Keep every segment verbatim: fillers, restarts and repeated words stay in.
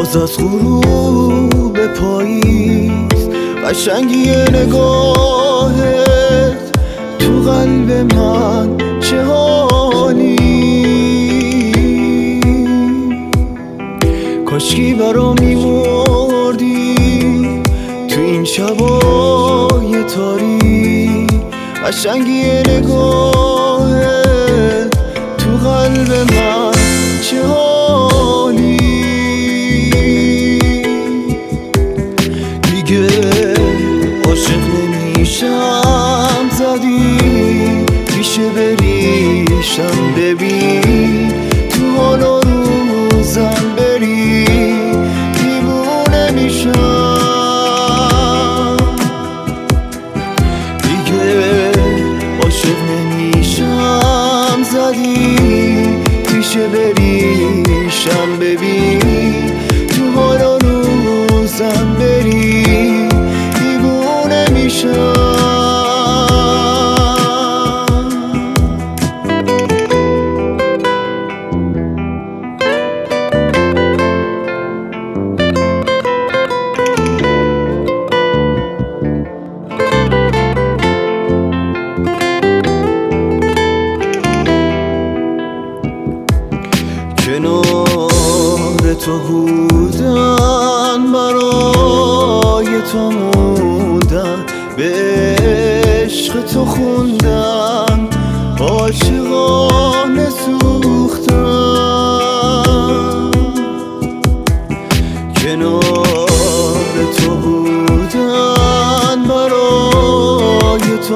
باز از غروب پاییز قشنگی نگاهت تو قلب من چه حالی. کاشکی برا میمردی تو این شبای تاریک، قشنگی نگاهت تو قلب من چه حالی. دیگه عاشق نمیشم زدی پیش بریشم، ببین تو حال و روزم بری دیوونه میشم. دیگه عاشق نمیشم زدی پیش بریشم، ببین تو حال و روزم بری دیوونه میشم. کنار تو بودن برای تو موندن، به عشق تو خوندن، عاشقانه سوختن. کنار تو بودن برای تو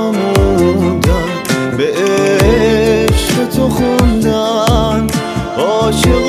موندن، به عشق تو خوندن، عاشق